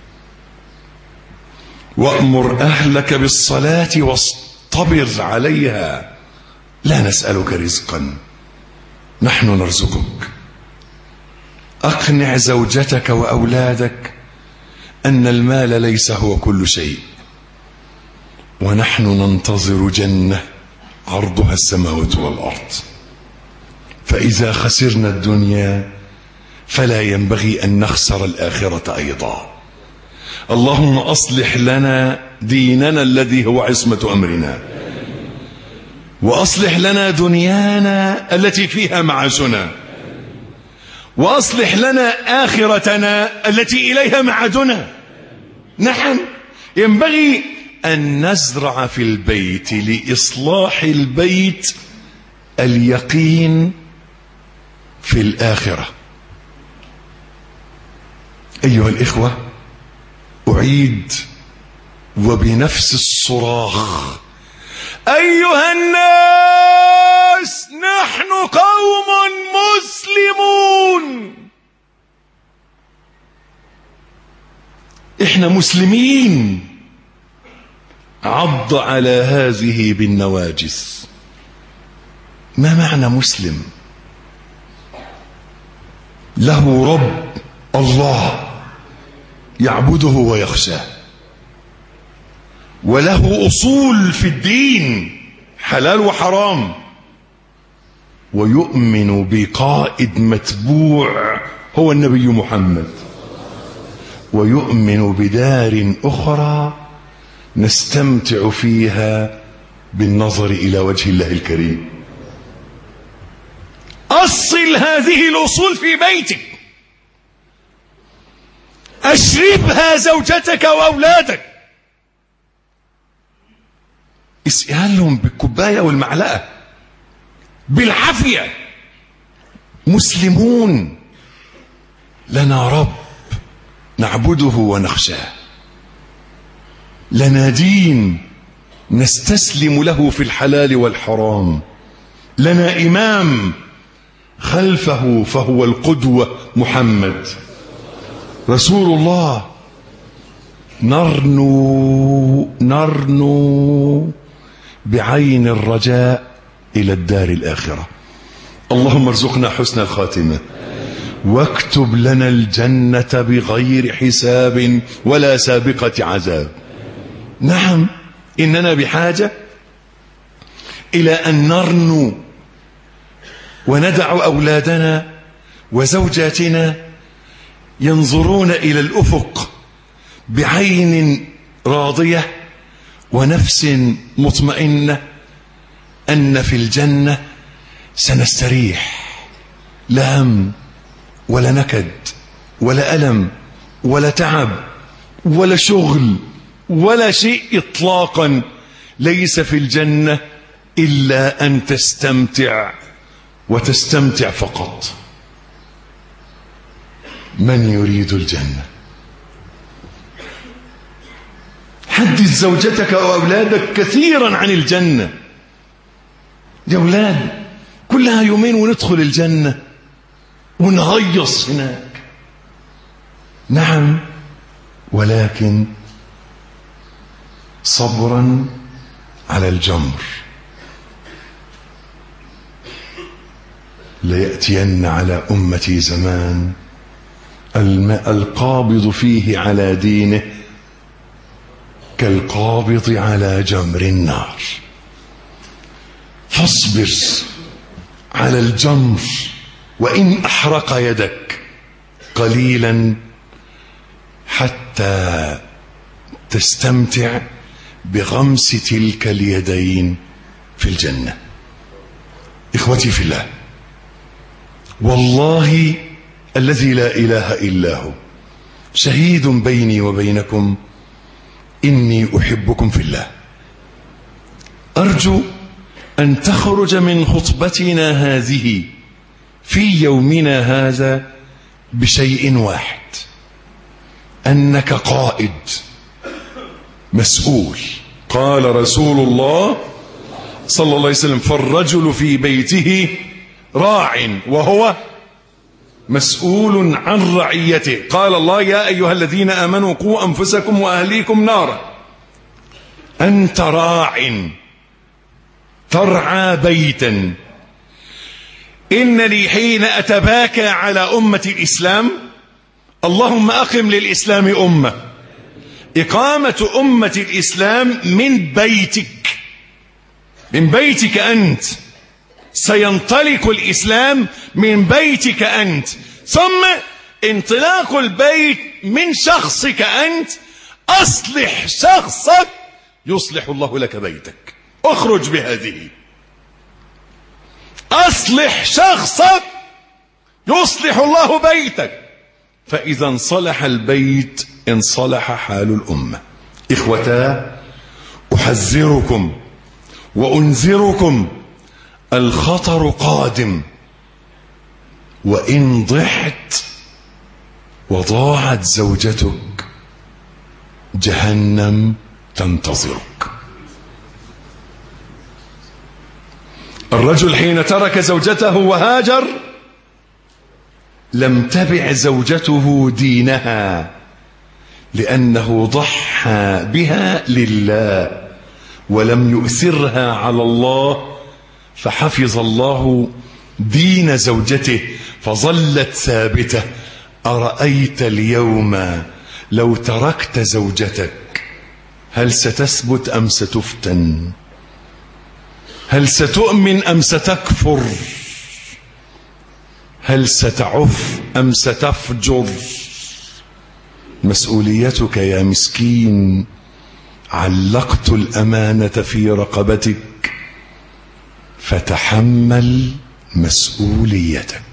وأمر أهلك بالصلاة واصطبر عليها. لا نسألك رزقا، نحن نرزقك. أقنع زوجتك وأولادك أن المال ليس هو كل شيء، ونحن ننتظر جنة عرضها السماوات والأرض. فإذا خسرنا الدنيا فلا ينبغي أن نخسر الآخرة أيضا. اللهم أصلح لنا ديننا الذي هو عصمة أمرنا، وأصلح لنا دنيانا التي فيها معاشنا، وأصلح لنا آخرتنا التي إليها معادنا. نعم، ينبغي أن نزرع في البيت لإصلاح البيت اليقين في الآخرة. أيها الإخوة، أعيد وبنفس الصراخ: أيها الناس، نحن قوم مسلمون. إحنا مسلمين. عض على هذه بالنواجذ. ما معنى مسلم؟ له رب الله يعبده ويخشاه، وله أصول في الدين حلال وحرام، ويؤمن بقائد متبوع هو النبي محمد. ويؤمن بدار أخرى نستمتع فيها بالنظر إلى وجه الله الكريم. أصل هذه الأصول في بيتك، أشربها زوجتك وأولادك، اسألهم بالكوباية والمعلقة بالعافية. مسلمون، لنا رب نعبده ونخشاه، لنا دين نستسلم له في الحلال والحرام، لنا إمام خلفه فهو القدوة محمد رسول الله. نرنو نرنو بعين الرجاء إلى الدار الآخرة. اللهم ارزقنا حسن الخاتمة واكتب لنا الجنة بغير حساب ولا سابقة عذاب. نعم، إننا بحاجة إلى أن نرنو وندع أولادنا وزوجاتنا ينظرون إلى الأفق بعين راضية ونفس مطمئنة أن في الجنة سنستريح، لا هم ولا نكد ولا ألم ولا تعب ولا شغل ولا شيء إطلاقا. ليس في الجنة إلا أن تستمتع وتستمتع فقط. من يريد الجنة؟ حدث زوجتك وأولادك كثيرا عن الجنة. يا أولاد كلها يومين وندخل الجنة ونهيص هناك. نعم، ولكن صبرا على الجمر. ليأتين على أمتي زمان القابض فيه على دينه كالقابض على جمر النار. فاصبر على الجمر وإن أحرق يدك قليلا حتى تستمتع بغمس تلك اليدين في الجنة. إخوتي في الله، والله الذي لا إله إلا هو شهيد بيني وبينكم إني أحبكم في الله. أرجو أن تخرج من خطبتنا هذه في يومنا هذا بشيء واحد: أنك قائد مسؤول. قال رسول الله صلى الله عليه وسلم: فالرجل في بيته راع وهو مسؤول عن رعيته. قال الله: يا أيها الذين آمنوا قوا أنفسكم وأهليكم نارا. أنت راع ترعى بيتا. إنني حين أتباكى على أمة الإسلام اللهم أقم للإسلام أمة. إقامة أمة الإسلام من بيتك، من بيتك أنت. سينطلق الإسلام من بيتك أنت، ثم انطلاق البيت من شخصك أنت. أصلح شخصك يصلح الله لك بيتك. اخرج بهذه. أصلح شخصك يصلح الله بيتك. فإذا انصلح البيت انصلح حال الأمة. إخوتا، أحذركم وأنذركم، الخطر قادم. وإن ضحت وضاعت زوجتك جهنم تنتظرك. الرجل حين ترك زوجته وهاجر لم تبع زوجته دينها، لأنه ضحى بها لله ولم يؤثرها على الله، فحفظ الله دين زوجته فظلت ثابتة. أرأيت اليوم لو تركت زوجتك هل ستثبت أم ستفتن؟ هل ستؤمن أم ستكفر؟ هل ستعف أم ستفجر؟ مسؤوليتك يا مسكين، علقت الأمانة في رقبتك فتحمل مسؤوليتك.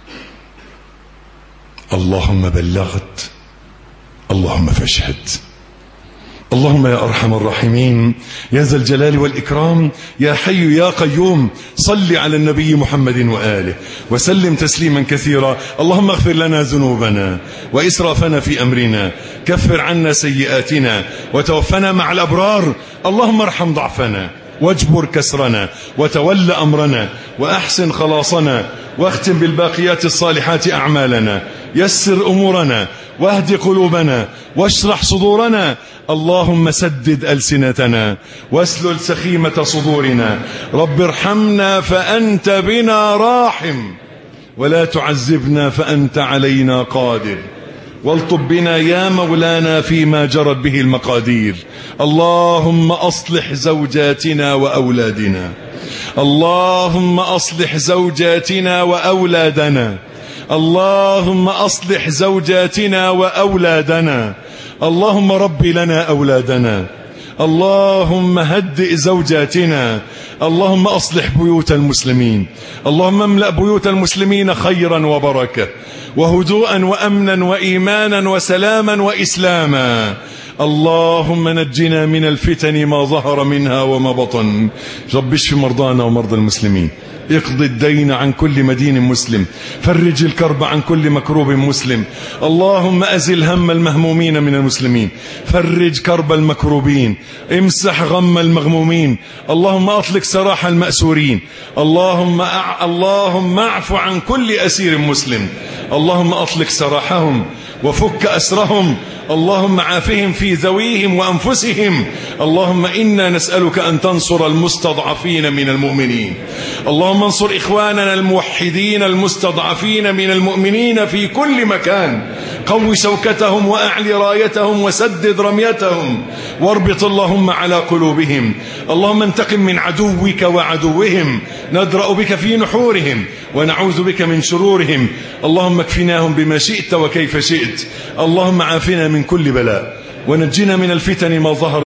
اللهم بلغت، اللهم فاشهد. اللهم يا أرحم الراحمين، يا ذا الجلال والإكرام، يا حي يا قيوم، صل على النبي محمد وآله وسلم تسليما كثيرا. اللهم اغفر لنا ذنوبنا وإسرافنا في أمرنا، كفر عنا سيئاتنا وتوفنا مع الأبرار. اللهم ارحم ضعفنا واجبر كسرنا وتول أمرنا وأحسن خلاصنا، واختم بالباقيات الصالحات أعمالنا، يسر أمورنا واهد قلوبنا واشرح صدورنا. اللهم سدد ألسنتنا واسلل سخيمة صدورنا. رب ارحمنا فأنت بنا راحم، ولا تعذبنا فأنت علينا قادر، والطب بنا يا مولانا فيما جرت به المقادير. اللهم أصلح زوجاتنا وأولادنا، اللهم أصلح زوجاتنا وأولادنا، اللهم أصلح زوجاتنا وأولادنا، اللهم رب لنا أولادنا، اللهم هدئ زوجاتنا، اللهم أصلح بيوت المسلمين، اللهم املأ بيوت المسلمين خيرا وبركة وهدوءا وأمنا وإيمانا وسلاما وإسلاما. اللهم نجنا من الفتن ما ظهر منها وما بطن. رب اشف مرضانا ومرضى المسلمين، اقض الدين عن كل مدين مسلم، فرج الكرب عن كل مكروب مسلم. اللهم أزل هم المهمومين من المسلمين، فرج كرب المكروبين، امسح غم المغمومين. اللهم أطلق سراح المأسورين، اللهم أع... اللهم اعف عن كل أسير مسلم، اللهم أطلق سراحهم وفك أسرهم، اللهم عافهم في ذويهم وأنفسهم. اللهم إنا نسألك أن تنصر المستضعفين من المؤمنين، اللهم انصر إخواننا الموحدين المستضعفين من المؤمنين في كل مكان، قو شوكتهم وأعلي رايتهم وسدد رميتهم، واربط اللهم على قلوبهم. اللهم انتقم من عدوك وعدوهم، ندرأ بك في نحورهم ونعوذ بك من شرورهم. اللهم اكفناهم بما شئت وكيف شئت. اللهم عافنا من كل بلاء ونجنا من الفتن ما ظهر